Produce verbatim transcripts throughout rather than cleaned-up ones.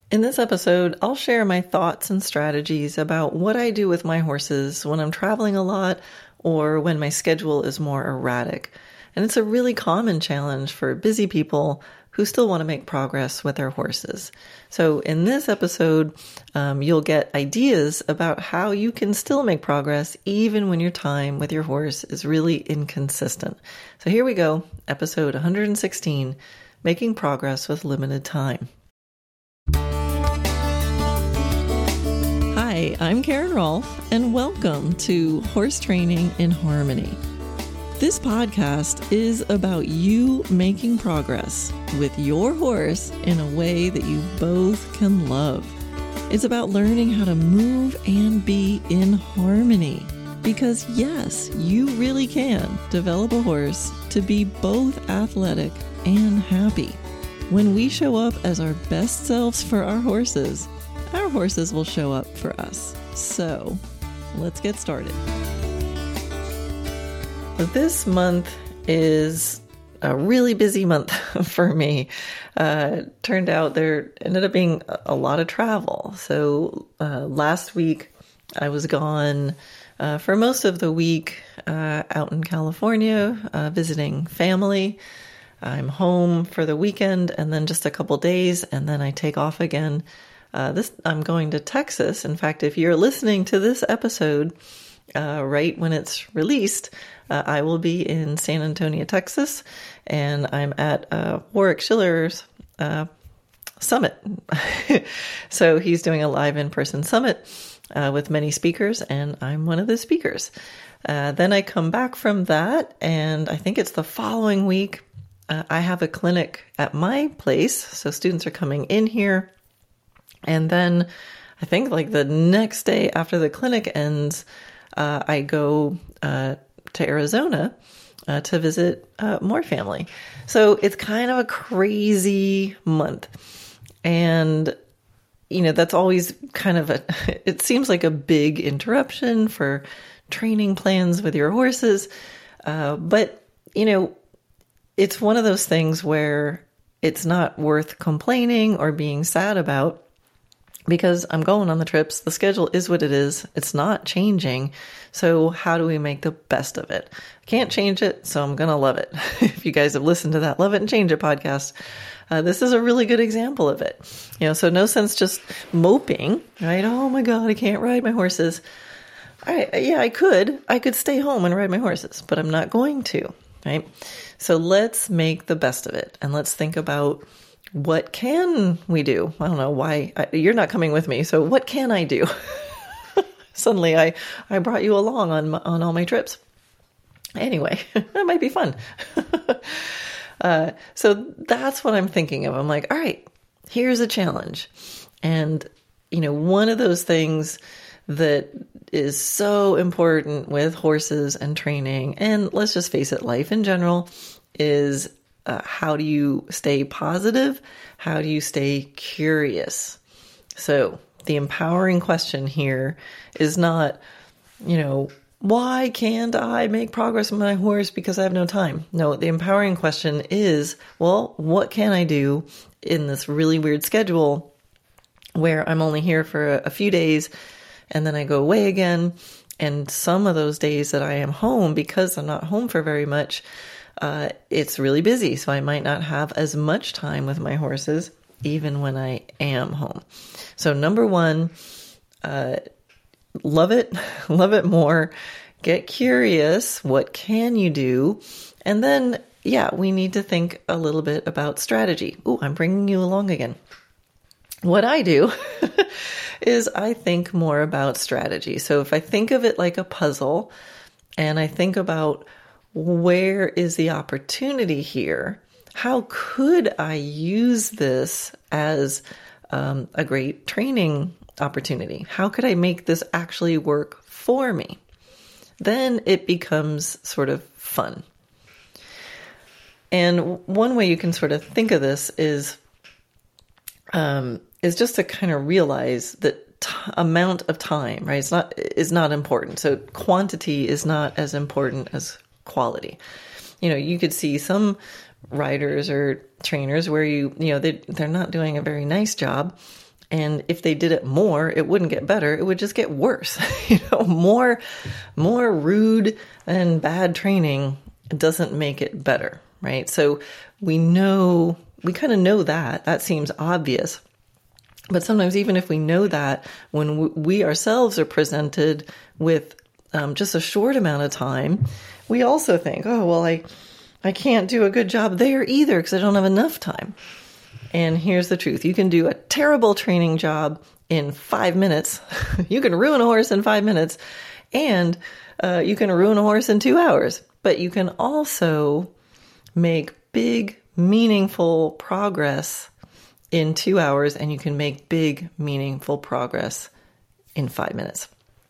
In this episode, I'll share my thoughts and strategies about what I do with my horses when I'm traveling a lot or when my schedule is more erratic. And it's a really common challenge for busy people who still want to make progress with their horses. So in this episode, um, you'll get ideas about how you can still make progress even when your time with your horse is really inconsistent. So here we go, episode one hundred sixteen, Making Progress with Limited Time. Hi, I'm Karen Rolfe, and welcome to Horse Training in Harmony. This podcast is about you making progress with your horse in a way that you both can love. It's about learning how to move and be in harmony. Because yes, you really can develop a horse to be both athletic and happy. When we show up as our best selves for our horses, our horses will show up for us. So, let's get started. This month is a really busy month for me. Uh, turned out there ended up being a lot of travel. So, uh, last week I was gone uh, for most of the week uh, out in California uh, visiting family. I'm home for the weekend and then just a couple days, and then I take off again. Uh, this I'm going to Texas. In fact, if you're listening to this episode uh, right when it's released, uh, I will be in San Antonio, Texas, and I'm at uh, Warwick Schiller's uh, summit. So he's doing a live in-person summit uh, with many speakers, and I'm one of the speakers. Uh, then I come back from that, and I think it's the following week. Uh, I have a clinic at my place, so students are coming in here. And then I think like the next day after the clinic ends, uh, I go uh, to Arizona uh, to visit uh, more family. So it's kind of a crazy month. And, you know, that's always kind of a, it seems like a big interruption for training plans with your horses. Uh, but, you know, it's one of those things where it's not worth complaining or being sad about. Because I'm going on the trips, the schedule is what it is. It's not changing. So how do we make the best of it? I can't change it, so I'm going to love it. If you guys have listened to that Love It and Change It podcast, uh, this is a really good example of it. You know, so no sense just moping, right? Oh my God, I can't ride my horses. I, yeah, I could. I could stay home and ride my horses, but I'm not going to, right? So let's make the best of it. And let's think about, what can we do? I don't know why I, you're not coming with me. So what can I do? Suddenly I, I brought you along on, my, on all my trips. Anyway, that might be fun. uh, so that's what I'm thinking of. I'm like, all right, here's a challenge. And, you know, one of those things that is so important with horses and training, and let's just face it, life in general, is Uh, how do you stay positive? How do you stay curious? So the empowering question here is not, you know, why can't I make progress with my horse because I have no time? No, the empowering question is, well, what can I do in this really weird schedule where I'm only here for a, a few days and then I go away again? And some of those days that I am home, because I'm not home for very much, Uh, it's really busy, so I might not have as much time with my horses, even when I am home. So number one, uh, love it, love it more, get curious, what can you do? And then, yeah, we need to think a little bit about strategy. Ooh, I'm bringing you along again. What I do is I think more about strategy. So if I think of it like a puzzle, and I think about where is the opportunity here? How could I use this as um, a great training opportunity? How could I make this actually work for me? Then it becomes sort of fun. And one way you can sort of think of this is, um, is just to kind of realize that t- amount of time, right? It's not, is not important. So quantity is not as important as quality. You know, you could see some riders or trainers where you, you know, they, they're not doing a very nice job And if they did it more, it wouldn't get better. It would just get worse. You know, more, more rude and bad training doesn't make it better, right? So we know, we kind of know that. That seems obvious. But sometimes even if we know that, when we ourselves are presented with um, just a short amount of time, we also think, oh, well, I, I can't do a good job there either because I don't have enough time. And here's the truth. You can do a terrible training job in five minutes. You can ruin a horse in five minutes, and uh, you can ruin a horse in two hours. But you can also make big, meaningful progress in two hours, and you can make big, meaningful progress in five minutes.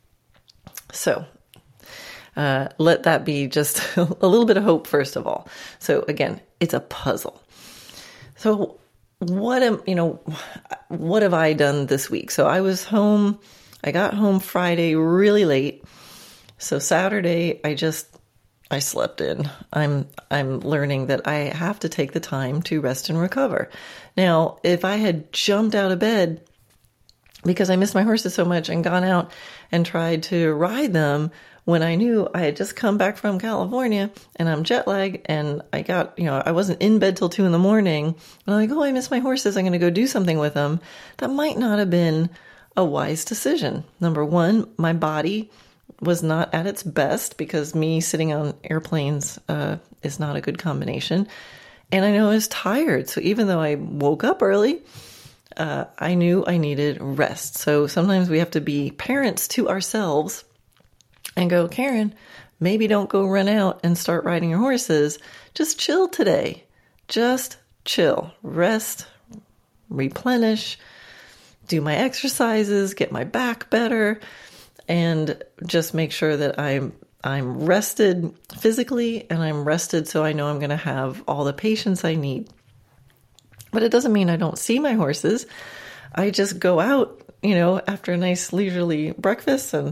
So uh, let that be just a little bit of hope, first of all. So again, it's a puzzle. So What am, you know, what have I done this week? So I was home, I got home Friday really late. So Saturday, I just, I slept in. I'm, I'm learning that I have to take the time to rest and recover. Now, if I had jumped out of bed because I missed my horses so much and gone out and tried to ride them when I knew I had just come back from California and I'm jet lagged and I got, you know, I wasn't in bed till two in the morning. And I'm like, oh, I miss my horses. I'm going to go do something with them. That might not have been a wise decision. Number one, my body was not at its best because me sitting on airplanes uh, is not a good combination. And I know I was tired. So even though I woke up early, uh, I knew I needed rest. So sometimes we have to be parents to ourselves and go, Karen, maybe don't go run out and start riding your horses. Just chill today. Just chill. Rest, replenish, do my exercises, get my back better, and just make sure that I'm I'm rested physically and I'm rested so I know I'm going to have all the patience I need. But it doesn't mean I don't see my horses. I just go out, you know, after a nice leisurely breakfast and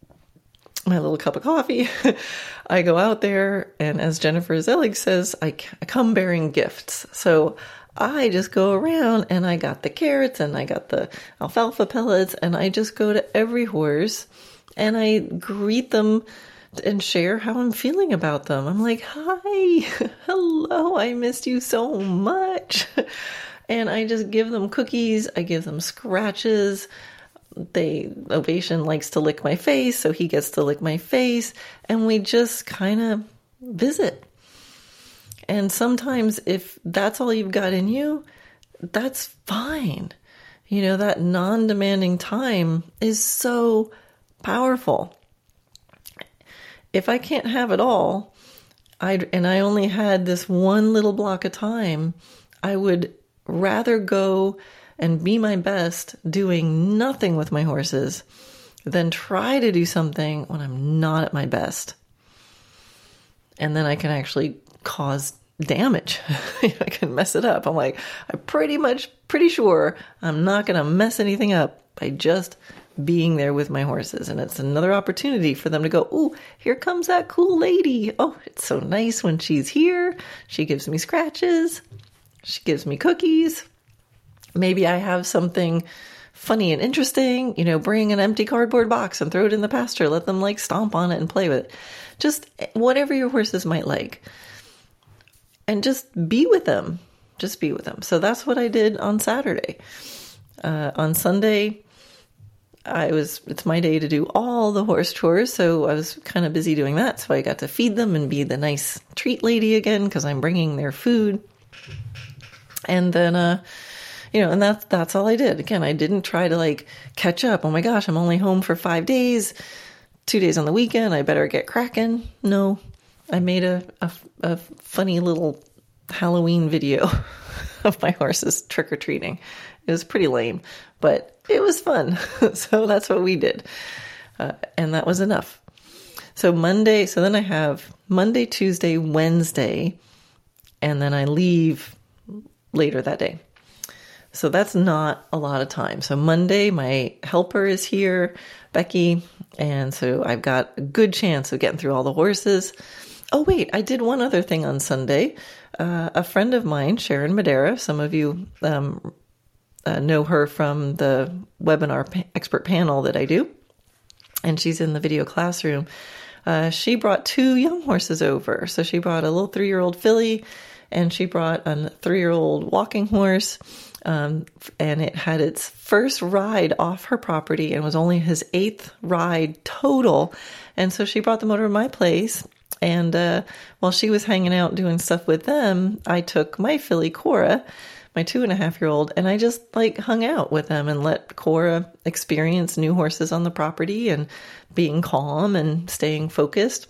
my little cup of coffee. I go out there, and as Jennifer Zelig says, I come bearing gifts. So I just go around and I got the carrots and I got the alfalfa pellets, and I just go to every horse and I greet them and share how I'm feeling about them. I'm like, hi, hello, I missed you so much. And I just give them cookies. I give them scratches. They, Ovation likes to lick my face, so he gets to lick my face, and we just kind of visit. And sometimes if that's all you've got in you, that's fine. You know, that non-demanding time is so powerful. If I can't have it all, I and I only had this one little block of time, I would rather go and be my best doing nothing with my horses than try to do something when I'm not at my best. And then I can actually cause damage. I can mess it up. I'm like, I'm pretty much pretty sure I'm not going to mess anything up by just being there with my horses. And it's another opportunity for them to go, ooh, here comes that cool lady. Oh, it's so nice when she's here. She gives me scratches. She gives me cookies. Maybe I have something funny and interesting, you know, bring an empty cardboard box and throw it in the pasture. Let them like stomp on it and play with it. Just whatever your horses might like. And just be with them. Just be with them. So that's what I did on Saturday. Uh, on Sunday, I was, it's my day to do all the horse chores. So I was kind of busy doing that. So I got to feed them and be the nice treat lady again because I'm bringing their food. And then, uh, you know, and that's, that's all I did. Again, I didn't try to like catch up. Oh my gosh, I'm only home for five days, two days on the weekend. I better get cracking. No, I made a, a, a funny little Halloween video of my horses trick-or-treating. It was pretty lame, but it was fun. So that's what we did. Uh, and that was enough. So Monday, so then I have Monday, Tuesday, Wednesday, and then I leave later that day. So that's not a lot of time. So Monday, my helper is here, Becky, and so I've got a good chance of getting through all the horses. Oh, wait, I did one other thing on Sunday. Uh, a friend of mine, Sharon Madera, some of you um, uh, know her from the webinar pa- expert panel that I do, and she's in the video classroom. Uh, she brought two young horses over. So she brought a little three-year-old filly, and she brought a three-year-old walking horse. Um, and it had its first ride off her property and was only his eighth ride total. And so she brought them over to my place. And uh, while she was hanging out doing stuff with them, I took my filly, Cora, my two and a half year old, and I just like hung out with them and let Cora experience new horses on the property and being calm and staying focused.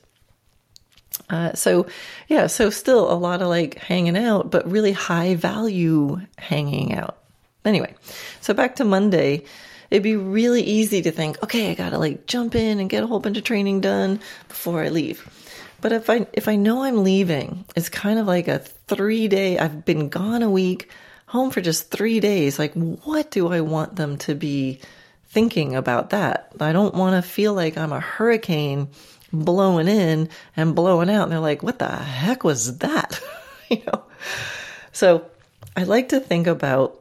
Uh, so yeah, so still a lot of like hanging out, but really high value hanging out. Anyway, so back to Monday, it'd be really easy to think, okay, I gotta like jump in and get a whole bunch of training done before I leave. But if I, if I know I'm leaving, it's kind of like a three day, I've been gone a week, home for just three days. Like, what do I want them to be thinking about that? I don't want to feel like I'm a hurricane blowing in and blowing out. And they're like, what the heck was that? you know? So I like to think about,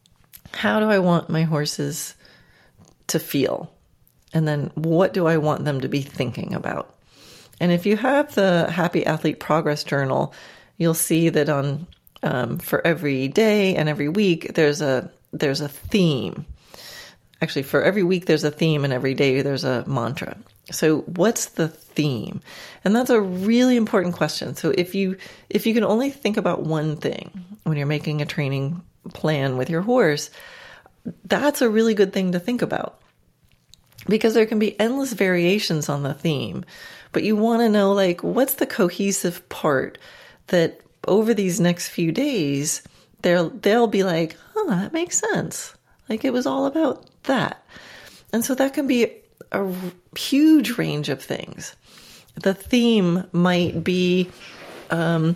how do I want my horses to feel? And then what do I want them to be thinking about? And if you have the Happy Athlete Progress Journal, you'll see that on um, for every day and every week, there's a there's a theme. Actually, for every week, there's a theme, and every day there's a mantra. So what's the theme? And that's a really important question. So if you if you can only think about one thing when you're making a training plan with your horse, that's a really good thing to think about, because there can be endless variations on the theme. But you want to know, like, what's the cohesive part that over these next few days, they'll, they'll be like, oh, that makes sense. Like, it was all about that. And so that can be a huge range of things. The theme might be um,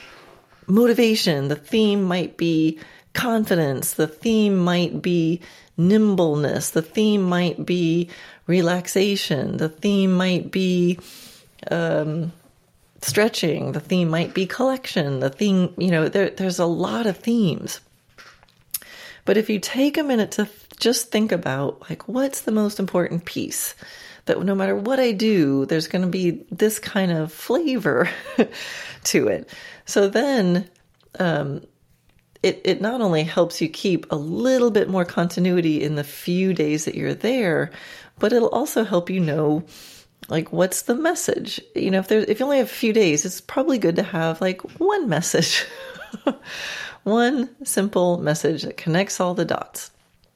motivation. The theme might be confidence. The theme might be nimbleness. The theme might be relaxation. The theme might be um, stretching. The theme might be collection. The theme, you know, there, there's a lot of themes. But if you take a minute to just think about, like, what's the most important piece that no matter what I do, there's going to be this kind of flavor to it. So then um, it, it not only helps you keep a little bit more continuity in the few days that you're there, but it'll also help you know, like, what's the message? You know, if there's, if you only have a few days, it's probably good to have like one message, one simple message that connects all the dots.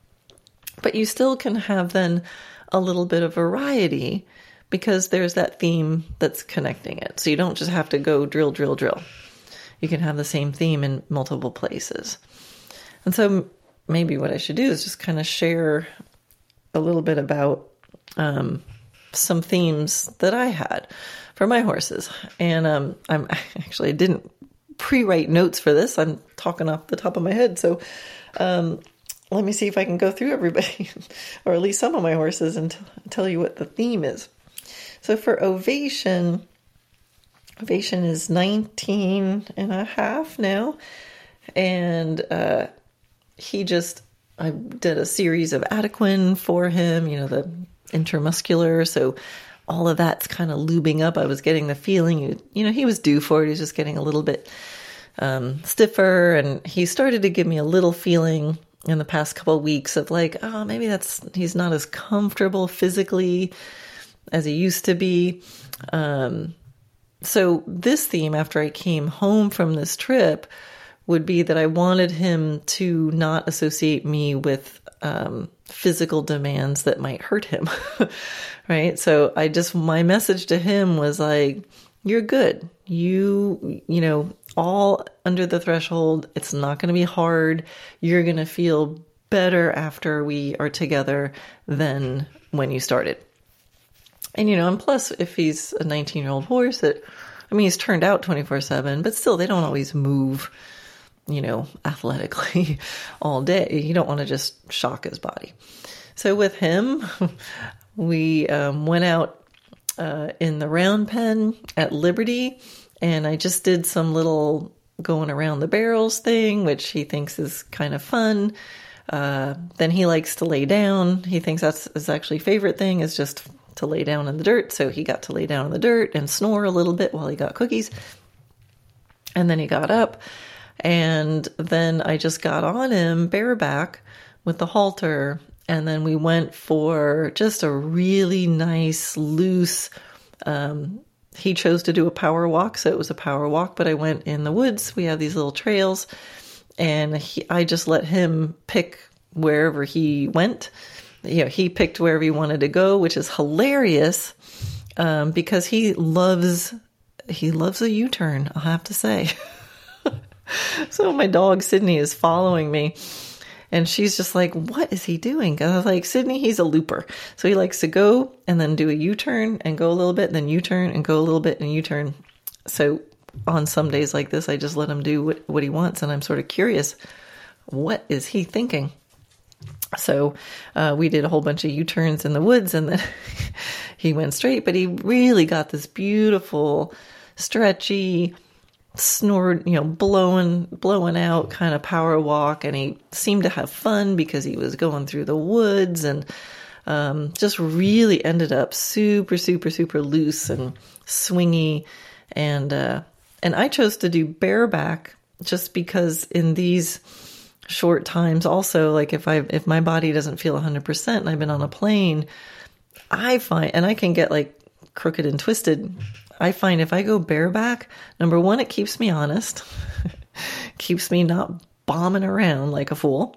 But you still can have then a little bit of variety, because there's that theme that's connecting it. So you don't just have to go drill, drill, drill. You can have the same theme in multiple places. And so maybe what I should do is just kind of share a little bit about um, some themes that I had for my horses. And um, I'm actually, I didn't pre-write notes for this. I'm talking off the top of my head. So um, let me see if I can go through everybody, or at least some of my horses, and t- tell you what the theme is. So for Ovation, Ovation is nineteen and a half now. And uh, he just, I did a series of Adequan for him, you know, the intermuscular. So all of that's kind of lubing up. I was getting the feeling, you, you know, he was due for it. He was just getting a little bit um, stiffer. And he started to give me a little feeling in the past couple of weeks of like, oh, maybe that's, he's not as comfortable physically as he used to be. Um, so this theme, after I came home from this trip, would be that I wanted him to not associate me with um, physical demands that might hurt him, right? So I just, my message to him was like, you're good. You, you know, all under the threshold. It's not going to be hard. You're going to feel better after we are together than when you started. And, you know, and plus if he's a nineteen year old horse that, I mean, he's turned out twenty-four seven, but still they don't always move, you know, athletically all day. You don't want to just shock his body. So with him, we um, went out uh, in the round pen at Liberty, and I just did some little going around the barrels thing, which he thinks is kind of fun. Uh, then he likes to lay down. He thinks that's his actually favorite thing is just to lay down in the dirt. So he got to lay down in the dirt and snore a little bit while he got cookies. And then he got up, and then I just got on him bareback with the halter. And then we went for just a really nice, loose, um, he chose to do a power walk. So it was a power walk, but I went in the woods. We have these little trails. And he, I just let him pick wherever he went. You know, he picked wherever he wanted to go, which is hilarious um, because he loves he loves a U-turn, I'll have to say. So my dog Sydney is following me, and she's just like, "What is he doing?" And I was like, "Sydney, he's a looper. So he likes to go and then do a U-turn and go a little bit, and then U-turn and go a little bit and U-turn." So on some days like this, I just let him do what, what he wants, and I'm sort of curious, what is he thinking? So uh, we did a whole bunch of U-turns in the woods, and then he went straight, but he really got this beautiful, stretchy, snored, you know, blowing, blowing out kind of power walk, and he seemed to have fun because he was going through the woods, and um, just really ended up super, super, super loose and swingy, and uh, And I chose to do bareback just because in these short times also, like if I, if my body doesn't feel one hundred percent and I've been on a plane, I find, and I can get like crooked and twisted. I find if I go bareback, number one, it keeps me honest, keeps me not bombing around like a fool,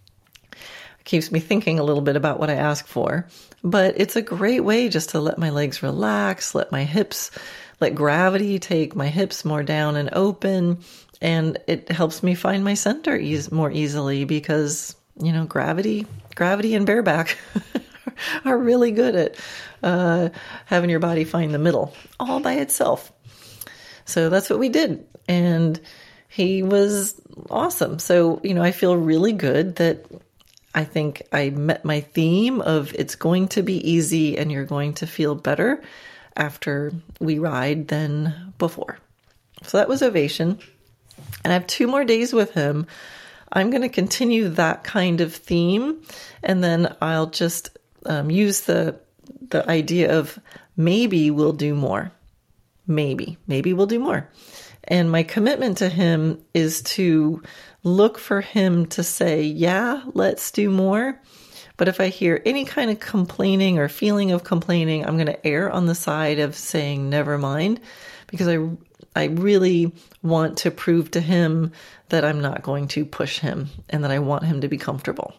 keeps me thinking a little bit about what I ask for, but it's a great way just to let my legs relax, let my hips let gravity take my hips more down and open, and it helps me find my center ease more easily because, you know, gravity, gravity and bareback are really good at uh, having your body find the middle all by itself. So that's what we did, and he was awesome. So, you know, I feel really good that I think I met my theme of it's going to be easy and you're going to feel better after we ride than before. So that was Ovation. And I have two more days with him. I'm going to continue that kind of theme. And then I'll just um, use the the idea of maybe we'll do more. Maybe. Maybe we'll do more. And my commitment to him is to look for him to say, yeah, let's do more. But if I hear any kind of complaining or feeling of complaining, I'm going to err on the side of saying never mind, because I I really want to prove to him that I'm not going to push him and that I want him to be comfortable.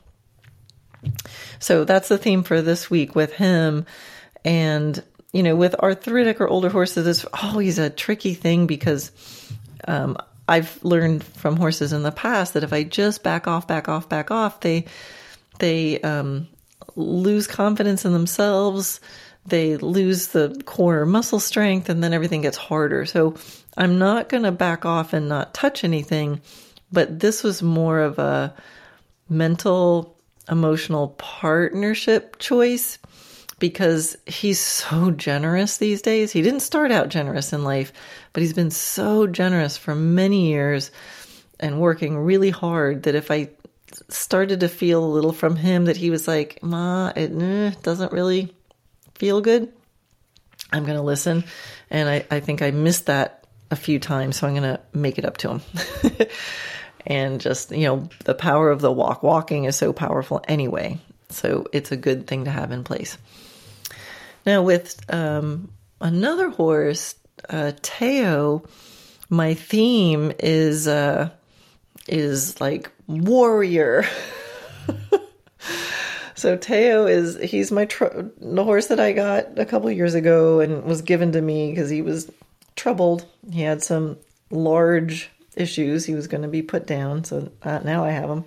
So that's the theme for this week with him. And, you know, with arthritic or older horses, it's always a tricky thing because um, I've learned from horses in the past that if I just back off, back off, back off, they... They um, lose confidence in themselves. They lose the core muscle strength, and then everything gets harder. So I'm not going to back off and not touch anything, but this was more of a mental, emotional partnership choice because he's so generous these days. He didn't start out generous in life, but he's been so generous for many years and working really hard that if I started to feel a little from him that he was like, Ma, it eh, doesn't really feel good, I'm going to listen. And I, I think I missed that a few times, so I'm going to make it up to him. And just, you know, the power of the walk. Walking is so powerful anyway, so it's a good thing to have in place. Now with um, another horse, uh, Teo, my theme is... Uh, is like warrior. So Teo is, he's my, tr- the horse that I got a couple years ago and was given to me because he was troubled. He had some large issues. He was going to be put down. So uh, now I have him.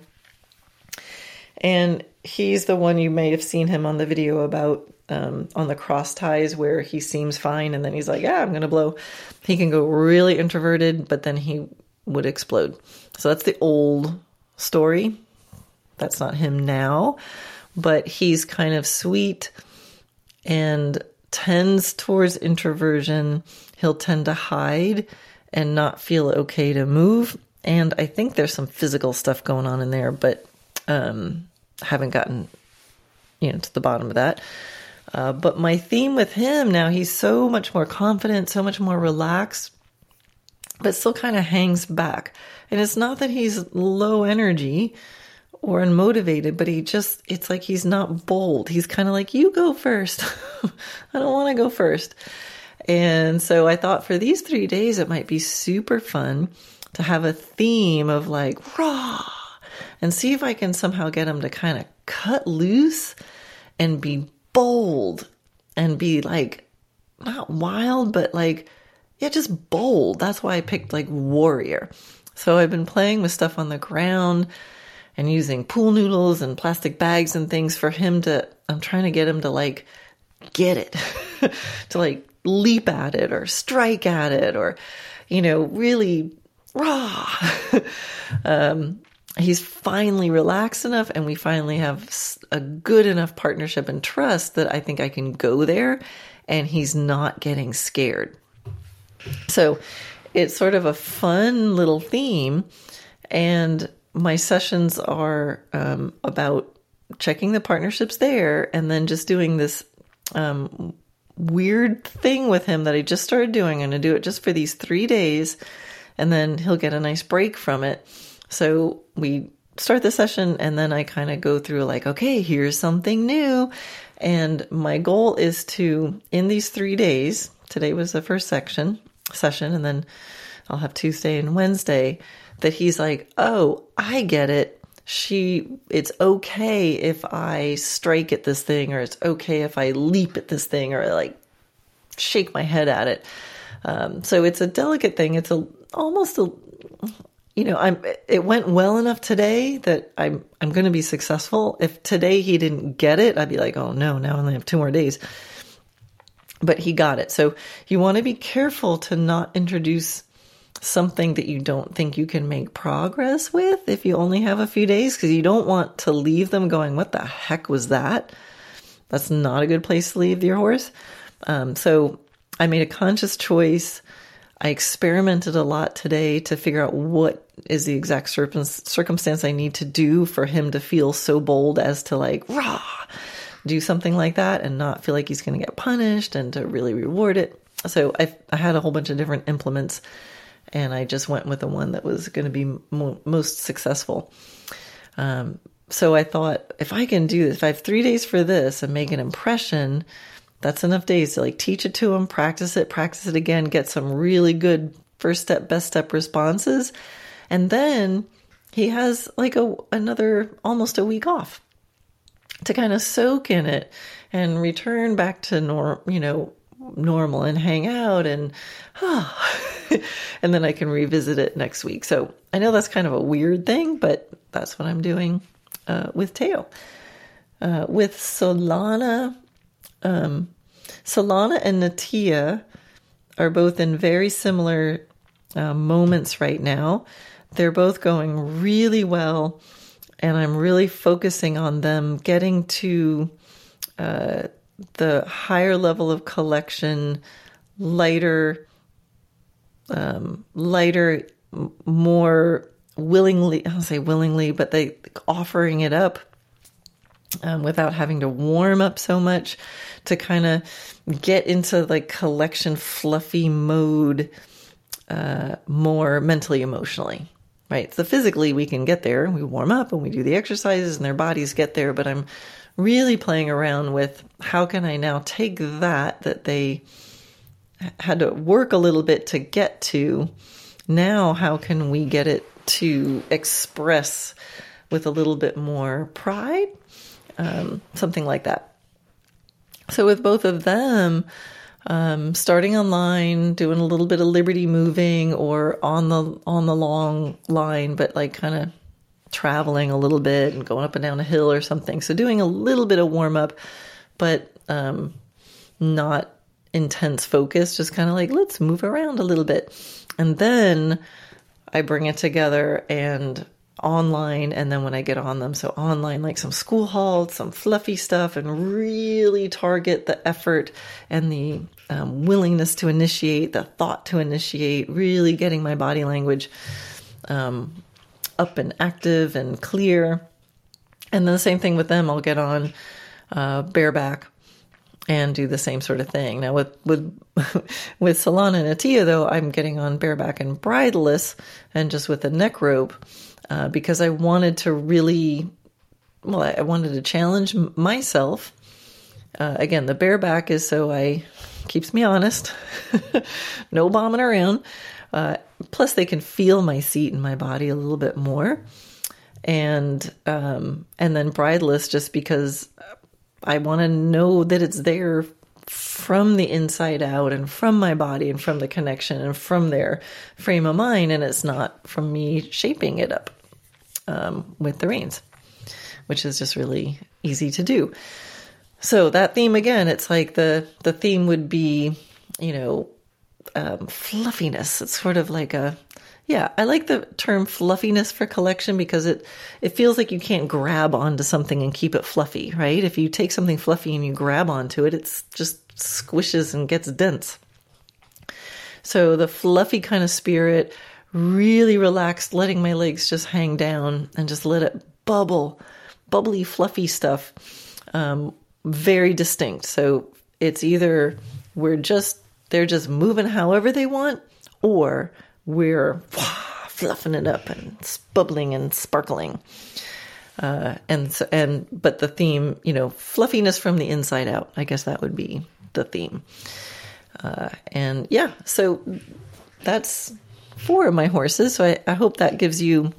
And he's the one you may have seen him on the video about um, on the cross ties where he seems fine. And then he's like, yeah, I'm going to blow. He can go really introverted, but then he would explode. So that's the old story. That's not him now, but he's kind of sweet and tends towards introversion. He'll tend to hide and not feel okay to move. And I think there's some physical stuff going on in there, but Um, haven't gotten, you know, to the bottom of that. Uh, but my theme with him now, he's so much more confident, so much more relaxed, but still kind of hangs back. And it's not that he's low energy or unmotivated, but he just, it's like he's not bold. He's kind of like, you go first. I don't want to go first. And so I thought for these three days, it might be super fun to have a theme of like, raw, and see if I can somehow get him to kind of cut loose and be bold and be like, not wild, but like, yeah, just bold. That's why I picked like warrior. So I've been playing with stuff on the ground and using pool noodles and plastic bags and things for him to, I'm trying to get him to like get it, to like leap at it or strike at it or, you know, really raw. um, he's finally relaxed enough and we finally have a good enough partnership and trust that I think I can go there and he's not getting scared. So it's sort of a fun little theme, and my sessions are um, about checking the partnerships there and then just doing this um, weird thing with him that I just started doing. I'm going to do it just for these three days and then he'll get a nice break from it. So we start the session and then I kind of go through like, okay, here's something new. And my goal is to, in these three days, today was the first section session, and then I'll have Tuesday and Wednesday, that he's like, oh, I get it. She, it's okay if I strike at this thing, or it's okay if I leap at this thing, or like shake my head at it. Um, so it's a delicate thing. It's a, almost a, you know, I'm, it went well enough today that I'm, I'm going to be successful. If today he didn't get it, I'd be like, oh no, now I only have two more days. But he got it. So you want to be careful to not introduce something that you don't think you can make progress with if you only have a few days, because you don't want to leave them going, what the heck was that? That's not a good place to leave your horse. Um, so I made a conscious choice. I experimented a lot today to figure out what is the exact circumstance I need to do for him to feel so bold as to like, rah, do something like that and not feel like he's going to get punished, and to really reward it. So I, I had a whole bunch of different implements, and I just went with the one that was going to be mo- most successful. Um, so I thought, if I can do this, if I have three days for this and make an impression, that's enough days to like teach it to him, practice it, practice it again, get some really good first step, best step responses. And then he has like a, another, almost a week off to kind of soak in it and return back to norm, you know, normal and hang out and, ah, and then I can revisit it next week. So I know that's kind of a weird thing, but that's what I'm doing uh, with Teo. Uh, with Solana, um, Solana and Natia are both in very similar uh, moments right now. They're both going really well, and I'm really focusing on them getting to uh, the higher level of collection, lighter, um, lighter, more willingly, I don't say willingly, but they offering it up um, without having to warm up so much, to kind of get into like collection fluffy mode, uh, more mentally, emotionally. Right. So physically we can get there. We warm up and we do the exercises and their bodies get there. But I'm really playing around with how can I now take that, that they had to work a little bit to get to. Now, how can we get it to express with a little bit more pride? Um, something like that. So with both of them, Um, starting online, doing a little bit of liberty moving or on the, on the long line, but like kind of traveling a little bit and going up and down a hill or something. So doing a little bit of warm up, but, um, not intense focus, just kind of like, let's move around a little bit. And then I bring it together and online. And then when I get on them, so online, like some school halts, some fluffy stuff, and really target the effort and the um, willingness to initiate, the thought to initiate, really getting my body language um, up and active and clear. And then the same thing with them, I'll get on uh, bareback and do the same sort of thing. Now with with with Solana and Atia, though, I'm getting on bareback and bridleless and just with a neck rope uh, because I wanted to really, well, I wanted to challenge myself. Uh, again, the bareback is so I keeps me honest, no bombing around. Uh, plus, they can feel my seat and my body a little bit more, and um, and then bridleless just because I want to know that it's there from the inside out and from my body and from the connection and from their frame of mind, and it's not from me shaping it up um, with the reins, which is just really easy to do. So that theme again, it's like the the theme would be, you know, um, fluffiness. It's sort of like a, yeah, I like the term fluffiness for collection because it, it feels like you can't grab onto something and keep it fluffy, right? If you take something fluffy and you grab onto it, it's just squishes and gets dense. So the fluffy kind of spirit, really relaxed, letting my legs just hang down and just let it bubble, bubbly, fluffy stuff. Um, very distinct. So it's either we're just, they're just moving however they want, or we're wah, fluffing it up and bubbling and sparkling. Uh, and, so, and, but the theme, you know, fluffiness from the inside out, I guess that would be the theme. Uh, and yeah, so that's four of my horses. So I, I hope that gives you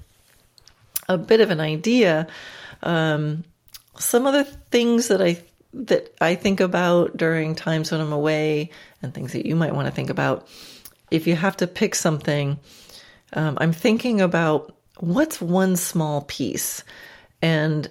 a bit of an idea. Um, some other things that I that I think about during times when I'm away, and things that you might want to think about. If you have to pick something, um, I'm thinking about what's one small piece. And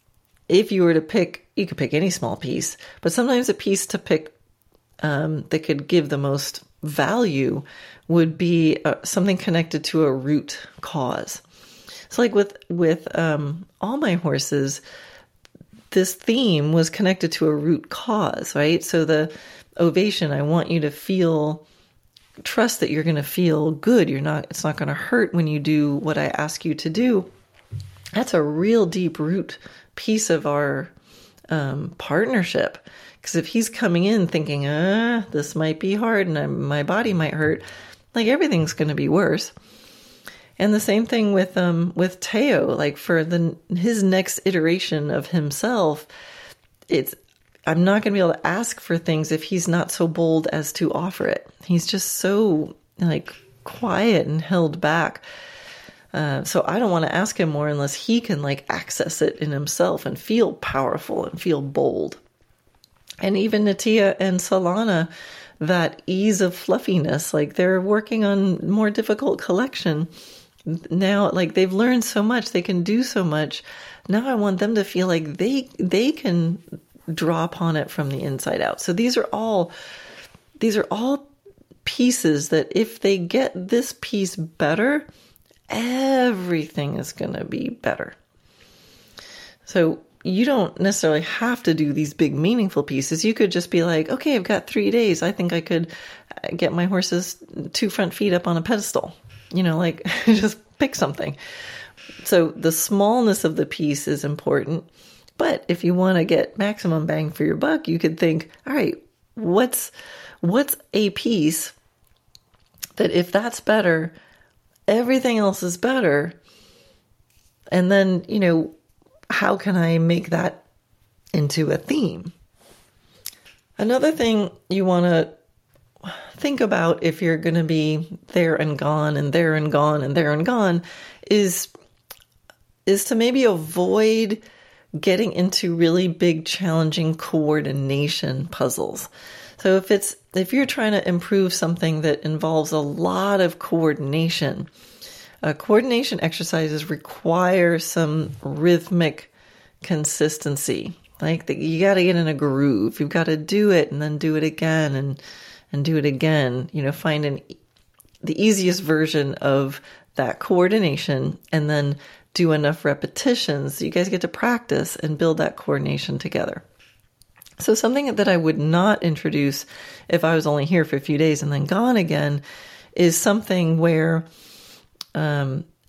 if you were to pick, you could pick any small piece, but sometimes a piece to pick um, that could give the most value would be uh, something connected to a root cause. So like with, with um, all my horses, this theme was connected to a root cause, right? So the ovation, I want you to feel, trust that you're going to feel good. You're not, it's not going to hurt when you do what I ask you to do. That's a real deep root piece of our um, partnership. Because if he's coming in thinking, ah, this might be hard and I'm, my body might hurt, like everything's going to be worse. And the same thing with um with Teo, like for the his next iteration of himself, it's I'm not going to be able to ask for things if he's not so bold as to offer it. He's just so like quiet and held back. Uh, so I don't want to ask him more unless he can like access it in himself and feel powerful and feel bold. And even Natia and Solana, that ease of fluffiness, like they're working on more difficult collection. Now, like they've learned so much, they can do so much. Now I want them to feel like they they can draw upon it from the inside out. So these are all these are all pieces that if they get this piece better, everything is going to be better. So you don't necessarily have to do these big meaningful pieces. You could just be like, okay, I've got three days. I think I could get my horse's two front feet up on a pedestal. You know, like just pick something. So the smallness of the piece is important. But if you want to get maximum bang for your buck, you could think, all right, what's what's a piece that if that's better, everything else is better? And then, you know, how can I make that into a theme? Another thing you want to think about if you're going to be there and gone and there and gone and there and gone is, is to maybe avoid getting into really big, challenging coordination puzzles. So if it's, if you're trying to improve something that involves a lot of coordination, uh, coordination exercises require some rhythmic consistency. Like the, you got to get in a groove. You've got to do it and then do it again and and do it again. You know, find an the easiest version of that coordination and then do enough repetitions so you guys get to practice and build that coordination together. So something that I would not introduce if I was only here for a few days and then gone again is something where um,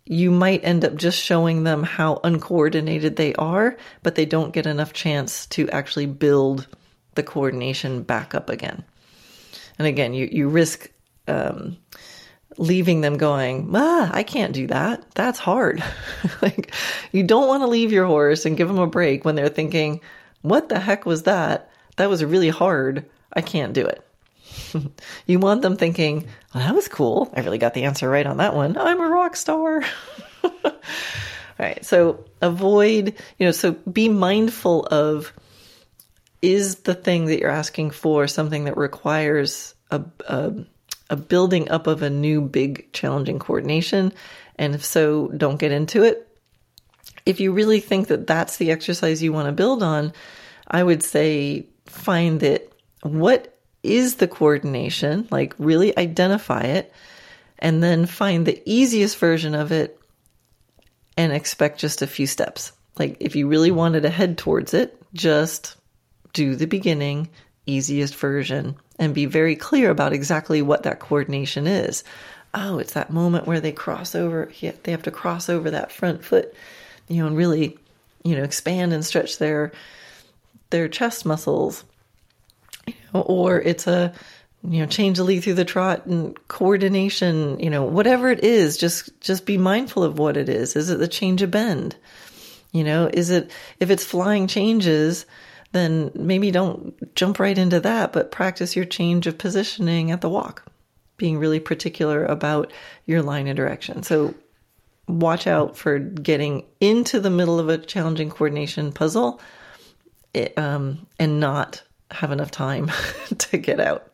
you might end up just showing them how uncoordinated they are, but they don't get enough chance to actually build the coordination back up again. And again, you, you risk um, leaving them going, ah, I can't do that. That's hard. Like, you don't want to leave your horse and give them a break when they're thinking, what the heck was that? That was really hard. I can't do it. You want them thinking, well, that was cool. I really got the answer right on that one. I'm a rock star. All right. So avoid, you know, so be mindful of, is the thing that you're asking for something that requires a, a, a building up of a new big challenging coordination? And if so, don't get into it. If you really think that that's the exercise you want to build on, I would say find that what is the coordination, like really identify it, and then find the easiest version of it and expect just a few steps. Like if you really wanted to head towards it, just do the beginning, easiest version, and be very clear about exactly what that coordination is. Oh, it's that moment where they cross over, they have to cross over that front foot, you know, and really, you know, expand and stretch their, their chest muscles. Or it's a, you know, change the lead through the trot and coordination, you know, whatever it is, just, just be mindful of what it is. Is it the change of bend? You know, is it, if it's flying changes, then maybe don't jump right into that, but practice your change of positioning at the walk, being really particular about your line of direction. So watch out for getting into the middle of a challenging coordination puzzle it, um, and not have enough time to get out.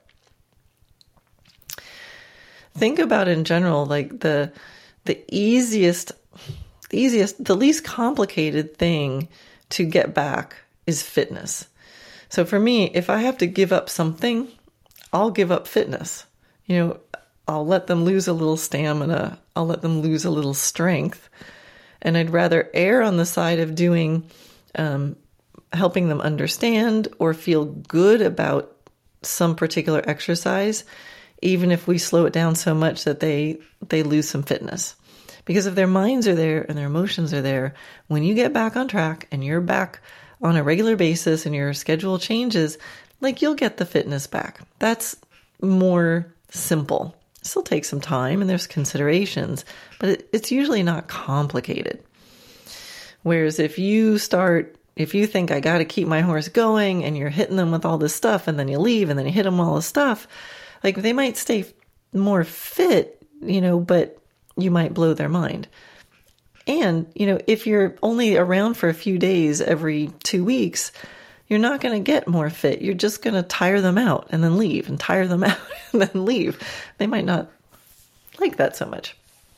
Think about in general, like the the easiest, the easiest, the least complicated thing to get back is fitness. So for me, if I have to give up something, I'll give up fitness. You know, I'll let them lose a little stamina. I'll let them lose a little strength. And I'd rather err on the side of doing um, helping them understand or feel good about some particular exercise, even if we slow it down so much that they they lose some fitness. Because if their minds are there and their emotions are there, when you get back on track and you're back on a regular basis and your schedule changes, like you'll get the fitness back. That's more simple. It still takes some time and there's considerations, but it, it's usually not complicated. Whereas if you start If you think I got to keep my horse going and you're hitting them with all this stuff and then you leave and then you hit them with all this stuff, like they might stay more fit, you know, but you might blow their mind. And, you know, if you're only around for a few days every two weeks, you're not going to get more fit. You're just going to tire them out and then leave and tire them out and then leave. They might not like that so much.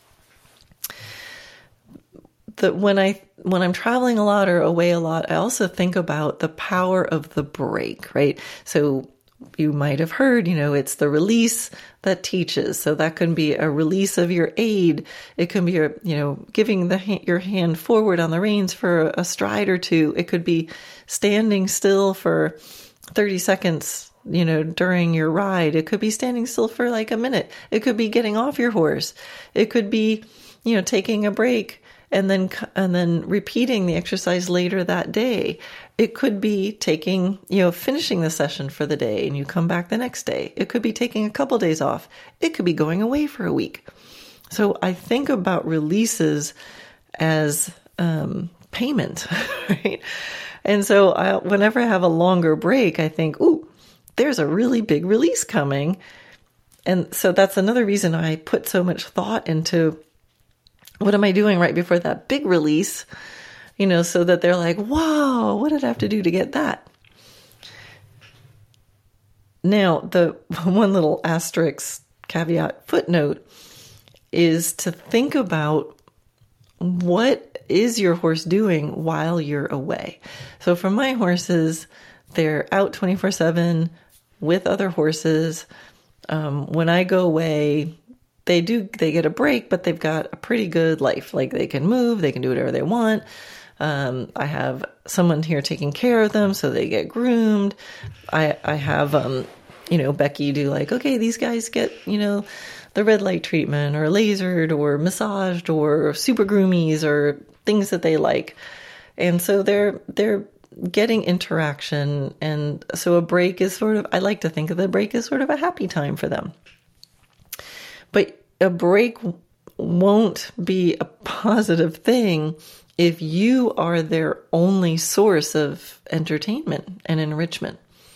That when I when I'm traveling a lot or away a lot, I also think about the power of the break, right? So you might have heard, you know, it's the release that teaches. So that can be a release of your aid. It can be, a, you know, giving the ha- your hand forward on the reins for a stride or two. It could be standing still for thirty seconds, you know, during your ride. It could be standing still for like a minute. It could be getting off your horse. It could be, you know, taking a break and then and then repeating the exercise later that day. It could be taking, you know, finishing the session for the day and you come back the next day. It could be taking a couple days off. It could be going away for a week. So I think about releases as um, payment, right? And so I, whenever I have a longer break, I think, ooh, there's a really big release coming. And so that's another reason I put so much thought into what am I doing right before that big release, you know, so that they're like, wow, what did I have to do to get that? Now, the one little asterisk caveat footnote is to think about what is your horse doing while you're away. So for my horses, they're out twenty-four seven with other horses. Um, when I go away, They do, they get a break, but they've got a pretty good life. Like they can move, they can do whatever they want. Um, I have someone here taking care of them, so they get groomed. I, I have, um, you know, Becky do like, okay, these guys get, you know, the red light treatment or lasered or massaged or super groomies or things that they like. And so they're, they're getting interaction. And so a break is sort of, I like to think of the break as sort of a happy time for them. But a break won't be a positive thing if you are their only source of entertainment and enrichment.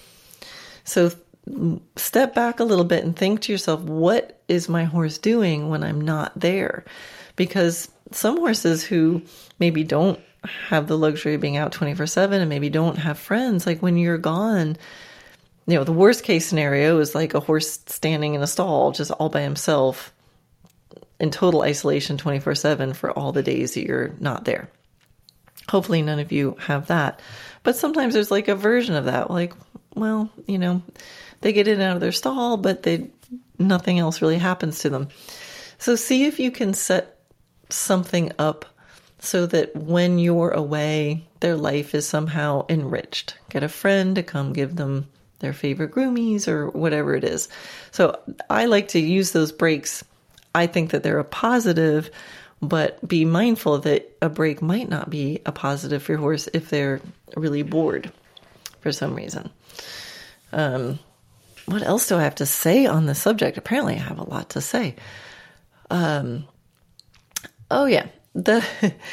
So step back a little bit and think to yourself, what is my horse doing when I'm not there? Because some horses who maybe don't have the luxury of being out twenty-four seven and maybe don't have friends, like when you're gone, you know, the worst case scenario is like a horse standing in a stall just all by himself in total isolation twenty-four seven for all the days that you're not there. Hopefully none of you have that. But sometimes there's like a version of that, like, well, you know, they get in and out of their stall, but they nothing else really happens to them. So see if you can set something up so that when you're away, their life is somehow enriched. Get a friend to come give them their favorite groomies or whatever it is. So I like to use those breaks. I think that they're a positive, but be mindful that a break might not be a positive for your horse if they're really bored for some reason. Um, what else do I have to say on the subject? Apparently I have a lot to say. Um, oh yeah, the,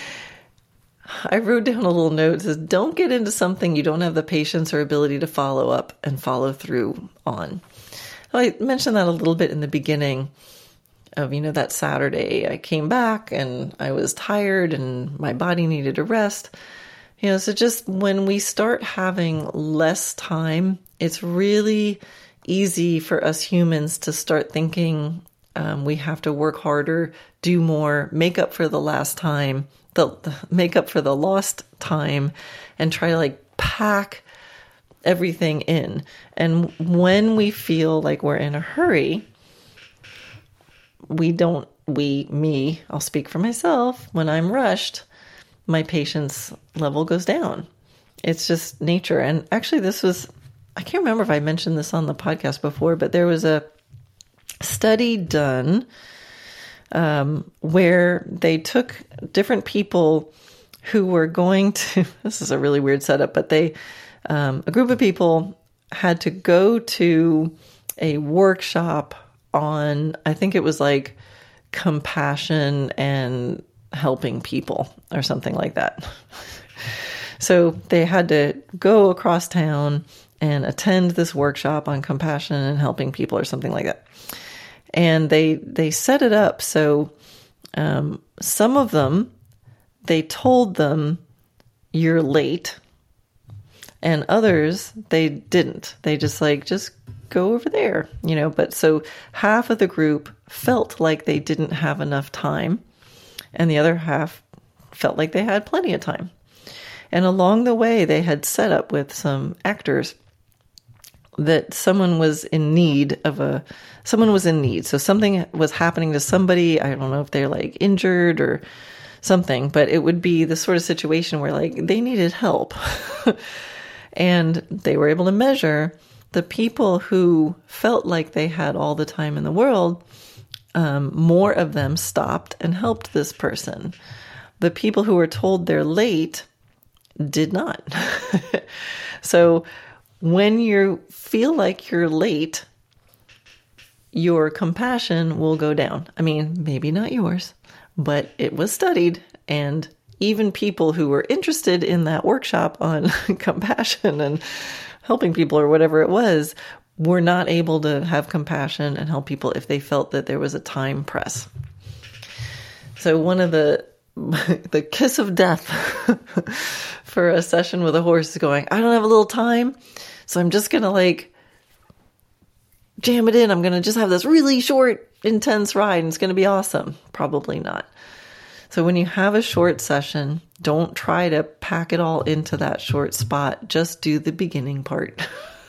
I wrote down a little note that says, don't get into something you don't have the patience or ability to follow up and follow through on. I mentioned that a little bit in the beginning of, you know, that Saturday. I came back and I was tired and my body needed a rest. You know, so just when we start having less time, it's really easy for us humans to start thinking um, we have to work harder, do more, make up for the last time, the, the make up for the lost time, and try to like pack everything in. And when we feel like we're in a hurry, we don't, we, me, I'll speak for myself, when I'm rushed, my patience level goes down. It's just nature. And actually this was, I can't remember if I mentioned this on the podcast before, but there was a study done um, where they took different people who were going to, this is a really weird setup, but they, um, a group of people had to go to a workshop on, I think it was like compassion and helping people or something like that. So they had to go across town and attend this workshop on compassion and helping people or something like that. And they, they set it up. So, um, some of them, they told them you're late, and others, they didn't. They just like, just go over there, you know, but so half of the group felt like they didn't have enough time and the other half felt like they had plenty of time. And along the way, they had set up with some actors that someone was in need of a, someone was in need. So something was happening to somebody. I don't know if they're like injured or something, but it would be the sort of situation where like they needed help. And they were able to measure the people who felt like they had all the time in the world. Um, more of them stopped and helped this person. The people who were told they're late did not. So when you feel like you're late, your compassion will go down. I mean, maybe not yours, but it was studied, and even people who were interested in that workshop on compassion and helping people or whatever it was were not able to have compassion and help people if they felt that there was a time press. So one of the the kiss of death for a session with a horse is going, I don't have a little time, so I'm just going to like jam it in. I'm going to just have this really short, intense ride and it's going to be awesome. Probably not. So when you have a short session, don't try to pack it all into that short spot. Just do the beginning part.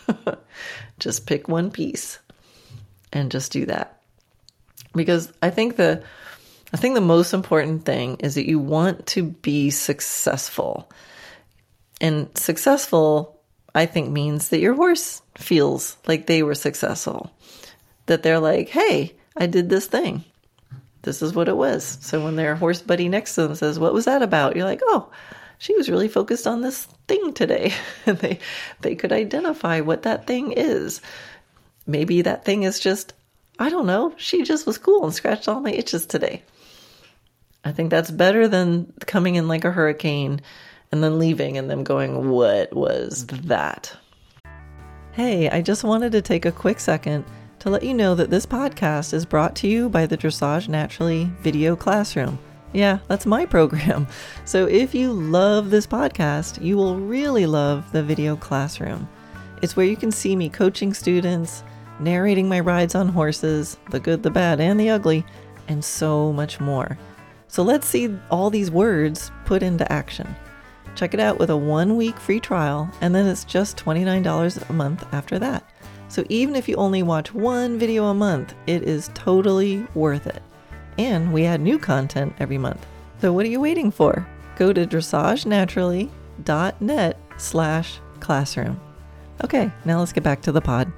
Just pick one piece and just do that. Because I think the I think the most important thing is that you want to be successful. And successful, I think, means that your horse feels like they were successful. That they're like, hey, I did this thing. This is what it was. So when their horse buddy next to them says, what was that about? You're like, oh, she was really focused on this thing today. And they, they could identify what that thing is. Maybe that thing is just, I don't know, she just was cool and scratched all my itches today. I think that's better than coming in like a hurricane and then leaving and them going, what was that? Hey, I just wanted to take a quick second to let you know that this podcast is brought to you by the Dressage Naturally Video Classroom. Yeah, that's my program. So if you love this podcast, you will really love the Video Classroom. It's where you can see me coaching students, narrating my rides on horses, the good, the bad, and the ugly, and so much more. So let's see all these words put into action. Check it out with a one-week free trial, and then it's just twenty-nine dollars a month after that. So even if you only watch one video a month, it is totally worth it. And we add new content every month. So what are you waiting for? Go to dressagenaturally.net slash classroom. Okay, now let's get back to the pod.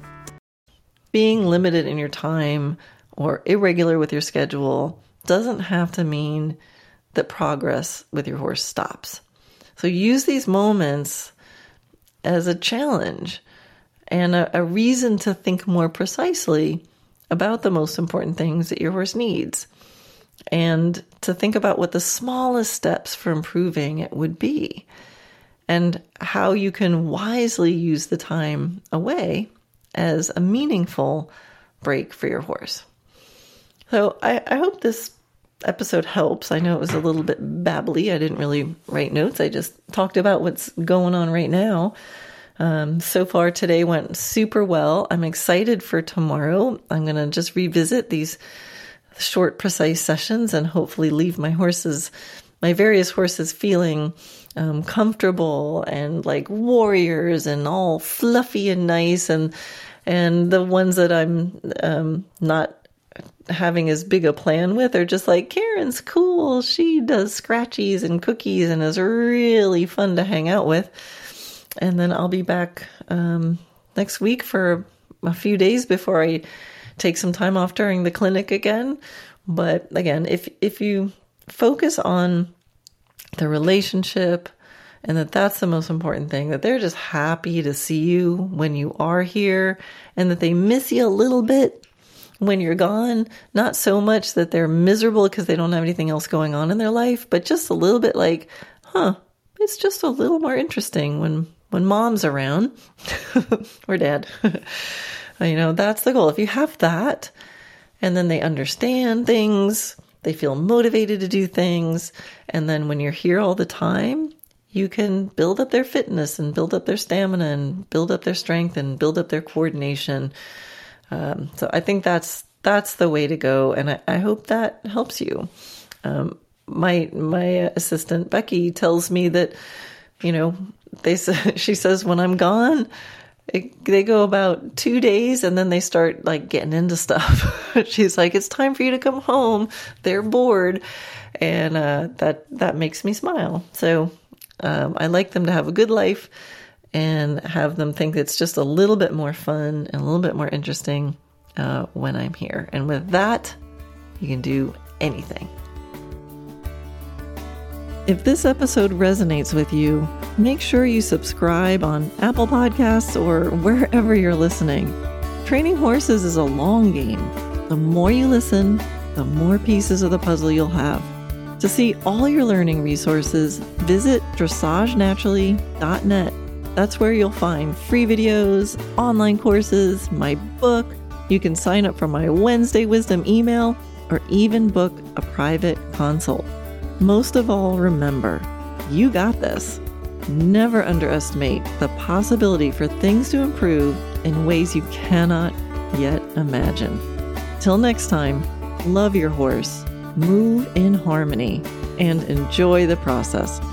Being limited in your time or irregular with your schedule doesn't have to mean that progress with your horse stops. So use these moments as a challenge and a, a reason to think more precisely about the most important things that your horse needs, and to think about what the smallest steps for improving it would be, and how you can wisely use the time away as a meaningful break for your horse. So I, I hope this episode helps. I know it was a little bit babbly. I didn't really write notes. I just talked about what's going on right now. Um, so far today went super well. I'm excited for tomorrow. I'm going to just revisit these short, precise sessions and hopefully leave my horses, my various horses feeling um, comfortable and like warriors and all fluffy and nice. And, and the ones that I'm um, not having as big a plan with are just like, Karen's cool. She does scratchies and cookies and is really fun to hang out with. And then I'll be back um, next week for a few days before I take some time off during the clinic again. But again, if if you focus on the relationship and that that's the most important thing, that they're just happy to see you when you are here and that they miss you a little bit when you're gone, not so much that they're miserable because they don't have anything else going on in their life, but just a little bit like, huh, it's just a little more interesting when when mom's around or dad. You know, that's the goal. If you have that, and then they understand things, they feel motivated to do things, and then when you're here all the time, you can build up their fitness and build up their stamina and build up their strength and build up their coordination. Um, so I think that's that's the way to go, and I, I hope that helps you. Um, my my assistant Becky tells me that, you know, they she says when I'm gone, it, they go about two days and then they start like getting into stuff. She's like, it's time for you to come home. They're bored, and uh, that that makes me smile. So um, I like them to have a good life and have them think it's just a little bit more fun and a little bit more interesting uh, when I'm here. And with that, you can do anything. If this episode resonates with you, make sure you subscribe on Apple Podcasts or wherever you're listening. Training horses is a long game. The more you listen, the more pieces of the puzzle you'll have. To see all your learning resources, visit dressage naturally dot net. That's where you'll find free videos, online courses, my book. You can sign up for my Wednesday Wisdom email or even book a private consult. Most of all, remember, you got this. Never underestimate the possibility for things to improve in ways you cannot yet imagine. Till next time, love your horse, move in harmony, and enjoy the process.